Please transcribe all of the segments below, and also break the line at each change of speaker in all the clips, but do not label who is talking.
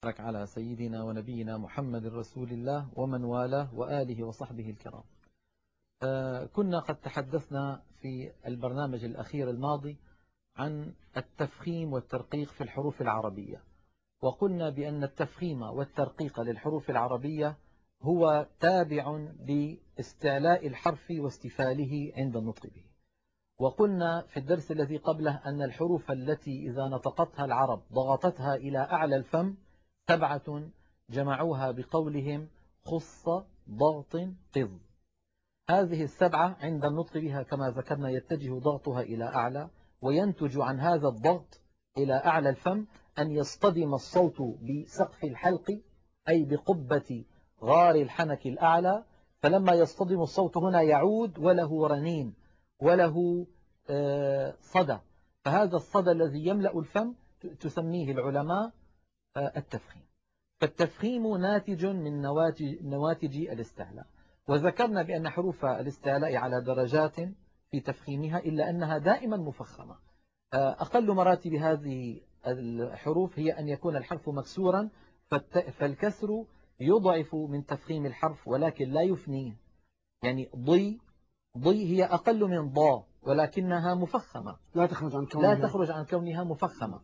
بارك على سيدنا ونبينا محمد رسول الله ومن والاه وآله وصحبه الكرام. كنا قد تحدثنا في البرنامج الأخير الماضي عن التفخيم والترقيق في الحروف العربية، وقلنا بأن التفخيم والترقيق للحروف العربية هو تابع لاستعلاء الحرف واستفاله عند النطق به. وقلنا في الدرس الذي قبله أن الحروف التي إذا نطقتها العرب ضغطتها إلى أعلى الفم 7 جمعوها بقولهم خص ضغط قض. هذه 7 عند النطق بها كما ذكرنا يتجه ضغطها إلى أعلى، وينتج عن هذا الضغط إلى أعلى الفم أن يصطدم الصوت بسقف الحلق أي بقبة غار الحنك الأعلى، فلما يصطدم الصوت هنا يعود وله رنين وله صدى، فهذا الصدى الذي يملأ الفم تسميه العلماء التفخيم. فالتفخيم ناتج من نواتج الاستعلاء، وذكرنا بأن حروف الاستعلاء على درجات في تفخيمها إلا أنها دائما مفخمة. أقل مراتب هذه الحروف هي أن يكون الحرف مكسورا، فالكسر يضعف من تفخيم الحرف ولكن لا يفنيه. يعني ضي هي أقل من ضا ولكنها مفخمة، لا تخرج عن كونها مفخمة.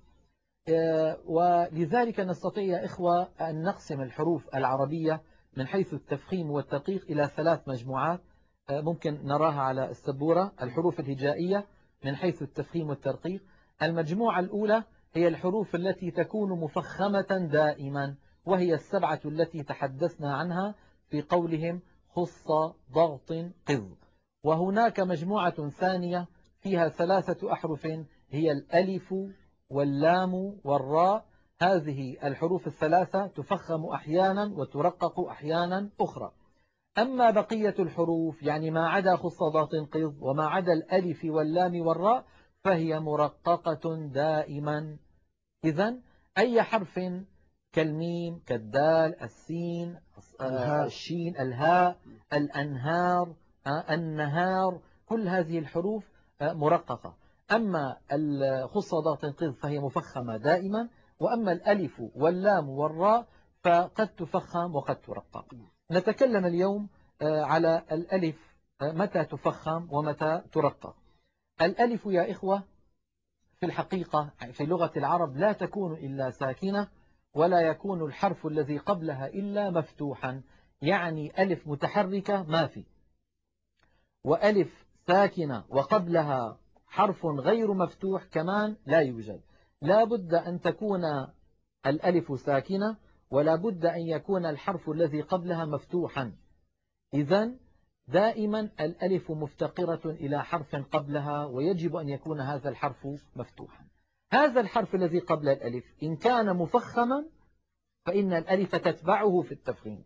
ولذلك نستطيع يا إخوة أن نقسم الحروف العربية من حيث التفخيم والترقيق إلى 3 مجموعات ممكن نراها على السبورة. الحروف الهجائية من حيث التفخيم والترقيق. المجموعة الأولى هي الحروف التي تكون مفخمة دائما، وهي 7 التي تحدثنا عنها في قولهم خص ضغط قض. وهناك مجموعة ثانية فيها 3 أحرف هي الألف واللام والراء. هذه الحروف ال3 تفخم أحيانا وترقق أحيانا أخرى. أما بقية الحروف يعني ما عدا خص ضغط قض وما عدا الألف واللام والراء فهي مرققة دائما. إذن أي حرف كالميم كالدال السين الشين الهاء الأنهار النهار، كل هذه الحروف مرققة. أما خص ضغط قض فهي مفخمة دائما، وأما الألف واللام والراء فقد تفخم وقد ترقق. نتكلم اليوم على الألف متى تفخم ومتى ترقق. الألف يا إخوة في الحقيقة في لغة العرب لا تكون إلا ساكنة، ولا يكون الحرف الذي قبلها إلا مفتوحا. يعني ألف متحركة ما في، وألف ساكنة وقبلها حرف غير مفتوح كمان لا يوجد. لا بد أن تكون الألف ساكنة، ولا بد أن يكون الحرف الذي قبلها مفتوحا. إذن دائما الألف مفتقرة إلى حرف قبلها، ويجب أن يكون هذا الحرف مفتوحا. هذا الحرف الذي قبل الألف إن كان مفخما فإن الألف تتبعه في التفخيم.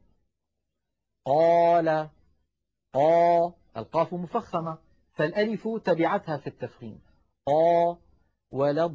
قال القاف مفخمة فالألف تبعتها في التفخيم. ولا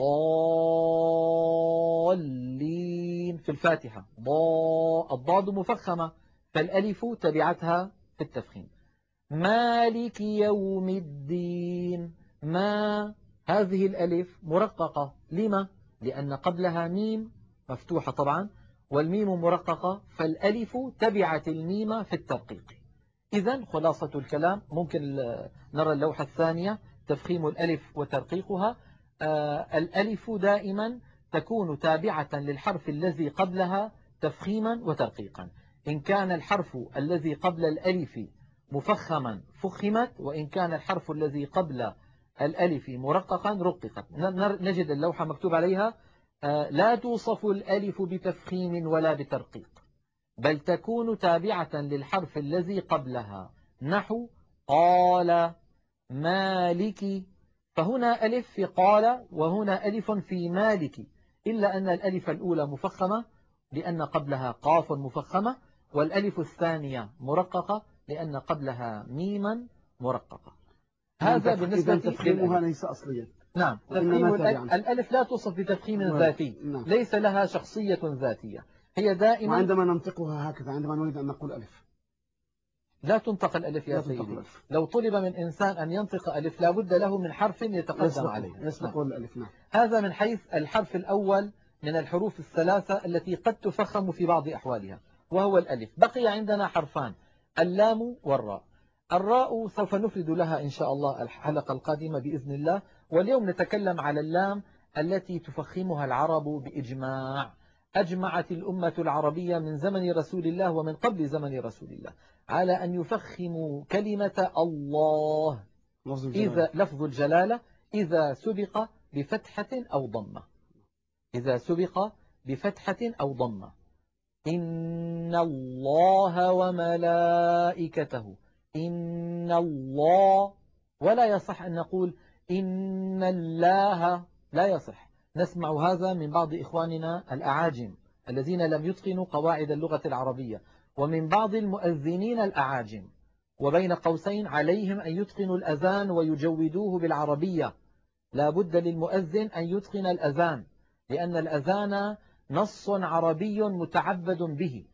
الضالين في الفاتحة. الضاد مفخمة فالألف تبعتها في التفخيم. مالك يوم الدين. ما هذه الألف مرققة. لما؟ لأن قبلها ميم مفتوحة طبعا، والميم مرققة، فالألف تبعت الميم في الترقيق. إذن خلاصة الكلام ممكن نرى اللوحة الثانية تفخيم الألف وترقيقها. الألف دائما تكون تابعة للحرف الذي قبلها تفخيما وترقيقا. إن كان الحرف الذي قبل الألف مفخما فخمت، وإن كان الحرف الذي قبل الألف مرققا رققت. نجد اللوحة مكتوب عليها لا توصف الألف بتفخيم ولا بترقيق، بل تكون تابعة للحرف الذي قبلها، نحو قال مالك. فهنا ألف في قال وهنا ألف في مالك، إلا أن الألف الأولى مفخمة لأن قبلها قاف مفخمة، والألف الثانية مرققة لأن قبلها ميما مرققة. هذا بالنسبة
تفخيمها ليس أصليا.
نعم، تفخيم الألف لا توصف بتفخيم ذاتي.
نعم.
ليس لها شخصية ذاتية، هي دائما.
وعندما ننطقها هكذا عندما نريد أن نقول ألف
لا تنطق الألف يا سيدي. لو طلب من إنسان أن ينطق ألف لا بد له من حرف يتقدم عليه
يسبق الألف. نعم.
هذا من حيث الحرف الأول من الحروف الثلاثة التي قد تفخم في بعض أحوالها، وهو الألف. بقي عندنا حرفان، اللام والراء. الراء سوف نفرد لها إن شاء الله الحلقة القادمة بإذن الله، واليوم نتكلم على اللام التي تفخمها العرب بإجماع. أجمعت الأمة العربية من زمن رسول الله ومن قبل زمن رسول الله على أن يفخموا كلمة الله إذا لفظ الجلالة إذا سبق بفتحة أو ضمة. إذا سبق بفتحة أو ضمة. إن الله وملائكته، إن الله، ولا يصح أن نقول إن الله، لا يصح. نسمع هذا من بعض إخواننا الأعاجم الذين لم يتقنوا قواعد اللغة العربية، ومن بعض المؤذنين الأعاجم، وبين قوسين عليهم أن يتقنوا الأذان ويجودوه بالعربية. لا بد للمؤذن أن يتقن الأذان، لأن الأذان نص عربي متعبد به،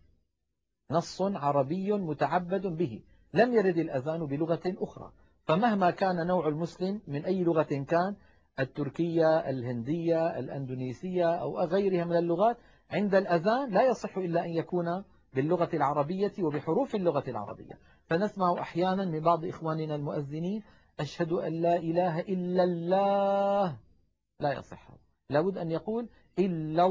نص عربي متعبد به، لم يرد الأذان بلغة أخرى. فمهما كان نوع المسلم من أي لغة كان، التركية، الهندية، الأندونيسية أو غيرها من اللغات، عند الأذان لا يصح إلا أن يكون باللغة العربية وبحروف اللغة العربية. فنسمع أحيانا من بعض إخواننا المؤذنين أشهد أن لا إله إلا الله، لا يصح. لابد أن يقول إلا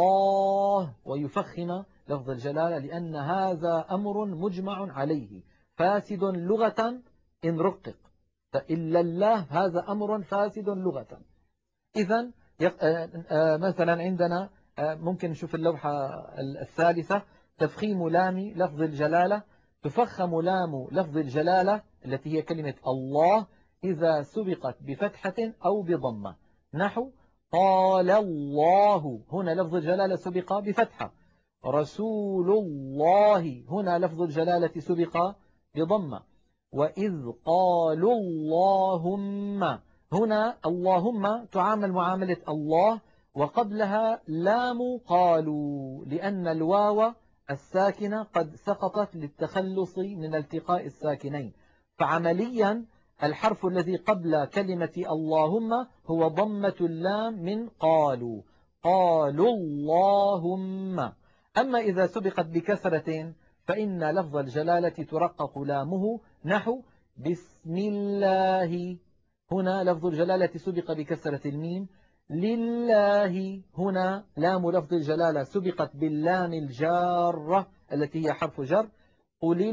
الله ويفخم لفظ الجلالة، لأن هذا أمر مجمع عليه فاسد لغة إن رقق. فإلا الله هذا أمر فاسد لغة. إذن مثلا عندنا ممكن نشوف اللوحة الثالثة، تفخيم لام لفظ الجلالة. تفخم لام لفظ الجلالة التي هي كلمة الله إذا سبقت بفتحة أو بضمة. نحو قال الله، هنا لفظ الجلالة سبق بفتحة. رسول الله، هنا لفظ الجلالة سبق بضمة. وإذ قالوا اللهم، هنا اللهم تعامل معاملة الله، وقبلها لام قالوا، لأن الواو الساكنة قد سقطت للتخلص من التقاء الساكنين. فعمليا الحرف الذي قبل كلمة اللهم هو ضمة اللام من قالوا، قالوا اللهم. أما إذا سبقت بكسرة فإن لفظ الجلالة ترقق لامه. نحو بسم الله، هنا لفظ الجلالة سبق بكسرة الميم. لله، هنا لام لفظ الجلالة سبقت باللام الجارة التي هي حرف جر. قل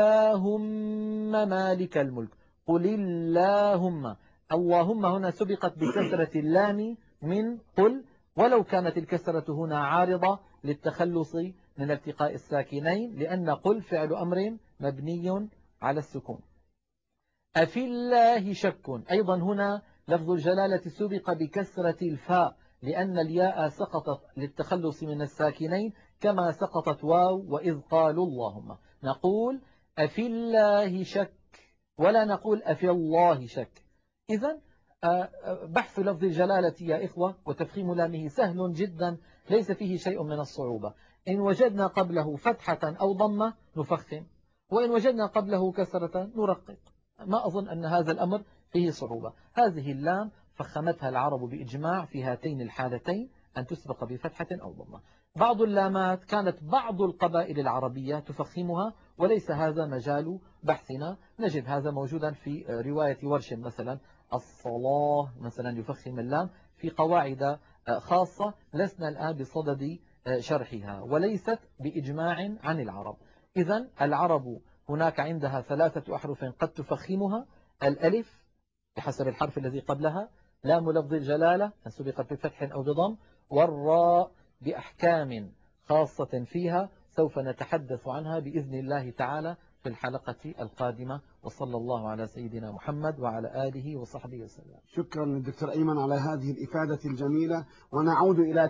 اللهم مالك الملك، قل اللهم. اللهم هنا سبقت بكسرة اللام من قل، ولو كانت الكسرة هنا عارضة للتخلص من التقاء الساكنين، لأن قل فعل أمر مبني على السكون. أفي الله شك، أيضا هنا لفظ الجلالة سبق بكسرة الفاء، لأن الياء سقطت للتخلص من الساكنين كما سقطت واو وإذ قالوا اللهم. نقول أفي الله شك، ولا نقول أفي الله شك. إذن بحث لفظ الجلالة يا إخوة وتفخيم لامه سهل جدا، ليس فيه شيء من الصعوبة. إن وجدنا قبله فتحة أو ضمة نفخم، وإن وجدنا قبله كسرة نرقق. ما أظن أن هذا الأمر فيه صعوبة. هذه اللام فخمتها العرب بإجماع في هاتين الحالتين، أن تسبق بفتحة أو ضمة. بعض اللامات كانت بعض القبائل العربية تفخمها، وليس هذا مجال بحثنا. نجد هذا موجودا في رواية ورش مثلا، الصلاة مثلا يفخم اللام في قواعد خاصة لسنا الآن بصدد شرحها، وليست بإجماع عن العرب. إذن العرب هناك عندها 3 أحرف قد تفخمها: الألف بحسب الحرف الذي قبلها، لام لفظ الجلالة أن سبقت بفتح أو بضم، والراء بأحكام خاصة فيها سوف نتحدث عنها بإذن الله تعالى في الحلقة القادمة. وصلى الله على سيدنا محمد وعلى آله وصحبه وسلم.
شكرا للدكتور أيمن على هذه الإفادة الجميلة، ونعود إلى